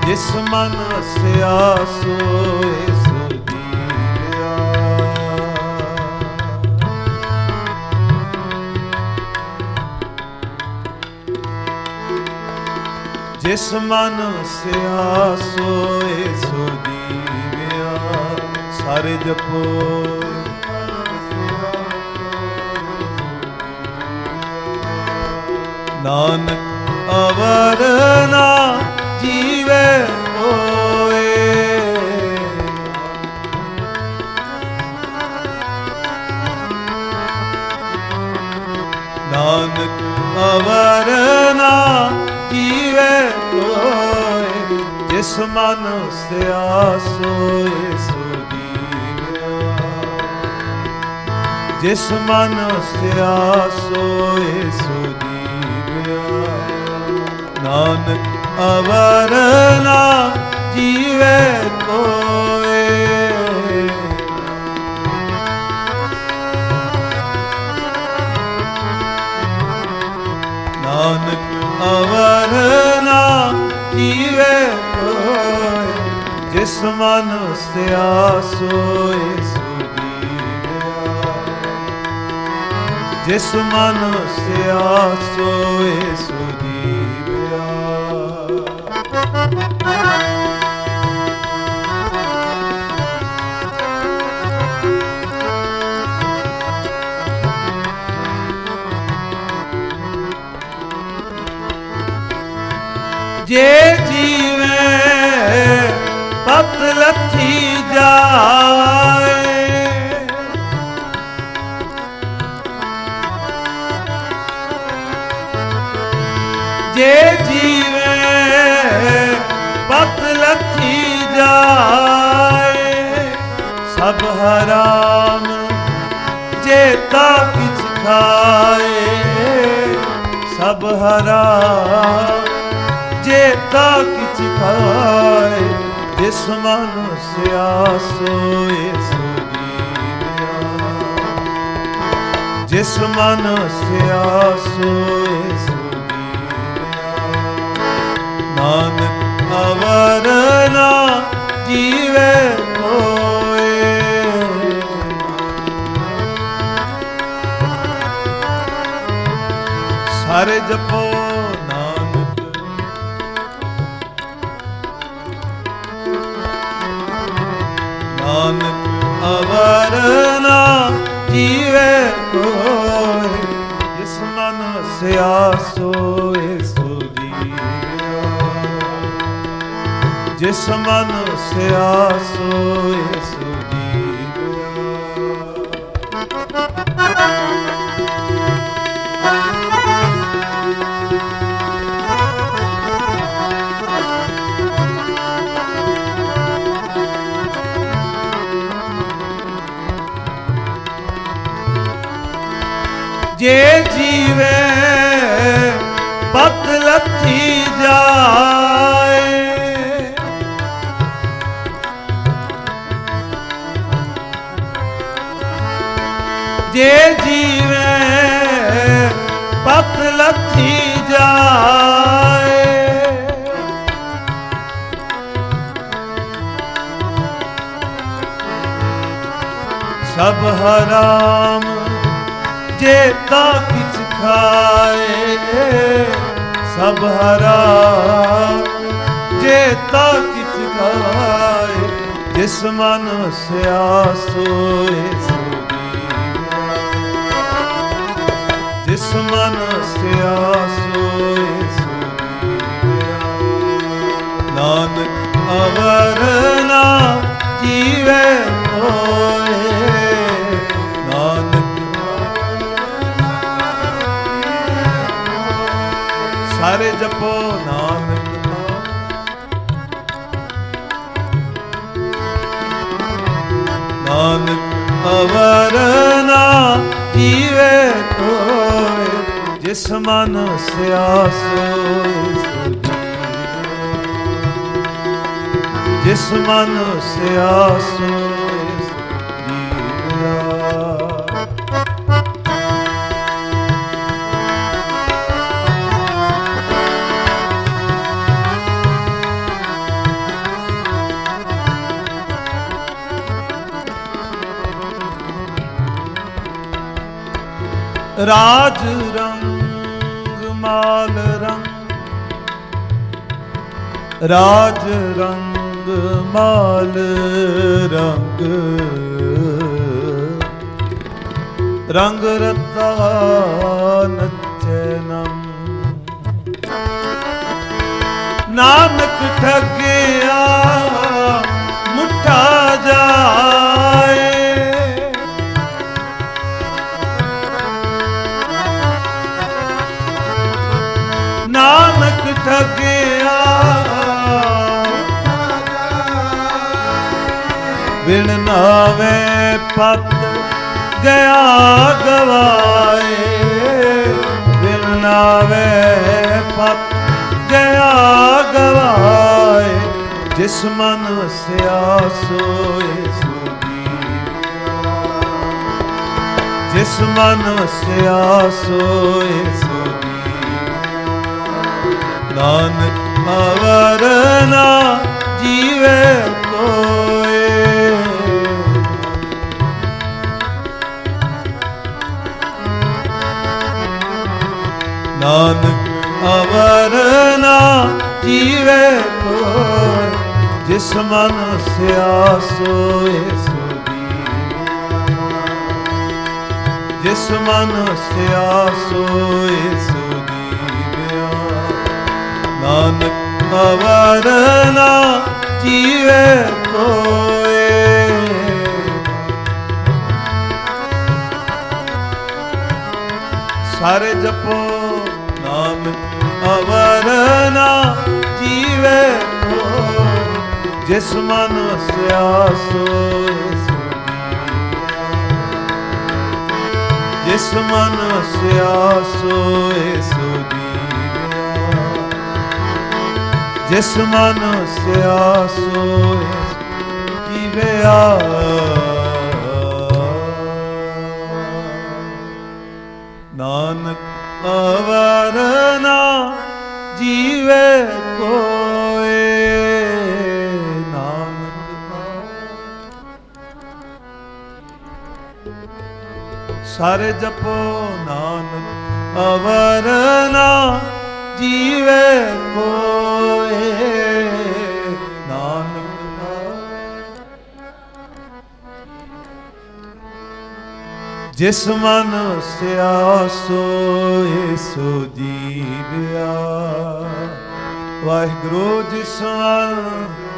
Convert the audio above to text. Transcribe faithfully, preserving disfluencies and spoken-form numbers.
ਜਿਸ ਮਨ ਵਸਿਆ ਸੋਏ ਸੋ ਜੀਵਿਆ। ਜਿਸ ਮਨ ਵਸਿਆ ਸੋਏ ਸੋ ਜੀਵਿਆ। ਸਾਰੇ ਜਪੋ ਨਾਨਕ ਅਵਰ ਨਾ ਜੀਵੇ ਹੋਏ। ਨਾਨਕ ਅਵਰ ਨਾ ਜੀਵੇ ਹੋਏ। ਜਿਸ ਮਨ ਵਸਿਆ ਸੋਏ ਸੋ ਜੀਵਿਆ। ਜਿਸ ਮਨ ਵਸਿਆ ਸੋਏ ਸੋ ਜੀਵਿਆ। ਨਾਨਕ ਅਵਰ ਨਾ ਜੀਵੇ ਕੋਏ। ਨਾਨਕ ਅਵਰ ਨਾ ਜੀਵੇ ਕੋਏ। ਜਿਸ ਮਨ ਵਸਿਆ ਸੋਏ ਸੋ ਜੀਵਿਆ। ਜਿਸ ਮਨ ਵਸਿਆ ਸੋਏ ਸੋ ਜੀਵਿਆ। ਜੇ ਜੀਵੇ ਪਤ ਲੱਥੀ ਜਾਏ। ਜੇ ਜੀਵੇ ਪਤ ਲੱਥੀ ਜਾਏ। ਸਭ ਹਰਾਮ ਜੇ ਤਾ ਕਿਛ ਖਾਏ। ਸਭ ਹਰਾਮ ਜੇ ਤਾ ਕਿਛ ਖਾਏ। ਜਿਸ ਮਨ ਵਸਿਆ ਸੋਏ ਸੋ ਜੀਵਿਆ। ਜਿਸ ਮਨ ਵਸਿਆ ਸੋਏ ਸੋ ਨਾਨਕ ਅਵਰ ਨਾ ਜੀਵੇ ਕੋਏ। ਸਾਰੇ ਜਪੋ ਨਾਨਕ ਨਾਨਕ ਅਵਰ ਨਾ ਜੀਵੇ ਕੋਏ। ਜਿਸ ਮਨ ਵਸਿਆ ਸੋਏ ਸੋ ਜਿਸ ਮਨ ਵਸਿਆ ਸੋਏ ਸੋ ਜੀਵਿਆ। ਜੇ ਜੀਵੇ ਪਤ ਲੱਥੀ ਜਾਏ। ਜੇ ਜੀਵੇ ਪਤ ਲੱਥੀ ਜਾਏ। ਸਭ ਹਰਾਮ ਜੇ ਤਾ ਕਿਛ ਖਾਏ। ਸਭ ਹਰਾਮ ਜੇ ਤਾ ਕਿਛ ਖਾਏ। ਜਿਸ ਮਨ ਵਸਿਆ ਸੋਏ ਸੋ ਜਿਸ ਮਨ ਵਸਿਆ ਸੋਏ ਸੋ ਜੀਵਿਆ। ਨਾਨਕ ਅਵਰ ਨਾ ਜੀਵੇ ਕੋਏ। ਨਾਨਕ ਸਾਰੇ ਜਪੋ ਨਾਨਕ ਨਾਨਕ ਅਵਰ ਨਾ ਜੀਵੇ ਕੋਏ। ਜਿਸ ਮਨ ਵਸਿਆ ਸੋਏ ਸੋ ਜੀਵਿਆ। ਜਿਸ ਮਨ ਵਸਿਆ ਸੋਏ ਸੋ ਜੀਵਿਆ। ਰਾਜ ਰੰਗ ਮਾਲ ਰੰਗ, ਰਾਜ ਰੰਗ ਮਾਲ ਰੰਗ, ਰੰਗ ਰਤਾ ਨਚੈ ਨਮ। ਨਾਨਕ ਠੱਗਿਆ ਮੁੱਠਾ ਜਾਏ, ਨਾਨਕ ਠੱਗਿਆ ਬਿਨ ਨਾਵੇ ਪਤ ਗਿਆ ਗਵਾਏ, ਬਿਨ ਨਾਵੇ ਪਤ ਗਿਆ ਗਵਾਏ। ਜਿਸ ਮਨ ਵਸਿਆ ਸੋਏ ਸੁਜੀਵਿਆ, ਜਿਸ ਮਨ ਵਸਿਆ ਸੋਏ ਸੁਜੀਵਿਆ। ਨਾਨਕ ਅਵਰ ਨਾ ਜੀਵੇ ਕੋਏ, ਨਾਨਕ ਅਵਰ ਨਾ ਜੀਵੇ ਕੋਇ। ਜਿਸ ਮਨ ਵਸਿਆ ਸੋਏ ਸੁਜੀਵਿਆ, ਜਿਸ ਮਨ ਵਸਿਆ ਸੋਏ ਸੁਜੀਵਿਆ। ਨਾਨਕ ਅਵਰ ਨਾ ਜੀਵੇ ਕੋਇ। ਸਾਰੇ ਜਪੋ ਨਾਮ ਅਵਰ ਨਾ ਜੀਵੇ ਕੋਇ। ਜਿਸ ਮਨ ਵਸਿਆ ਸੋਏ ਸੁਜੀਵਿਆ, ਜਿਸ ਮਨ ਵਸਿਆ ਸੋਏ ਸੁਜੀਵਿਆ। ਜਿਸ ਮਨ ਵਸਿਆ ਸੋਏ ਜੀਵਿਆ। ਨਾਨਕ ਅਵਰ ਨਾ ਜੀਵੇ ਕੋਇ। ਨਾਨਕ ਸਾਰੇ ਜਪੋ ਨਾਨਕ ਅਵਰ ਨਾ ਜੀਵੇ ਕੋਇ। ਨਾਨਕ ਜਿਸ ਮਨ ਵਸਿਆ ਸੋਏ ਸੁਜੀਵਿਆ। ਵਾਹਿਗੁਰੂ ਜਿਸ ਮਨ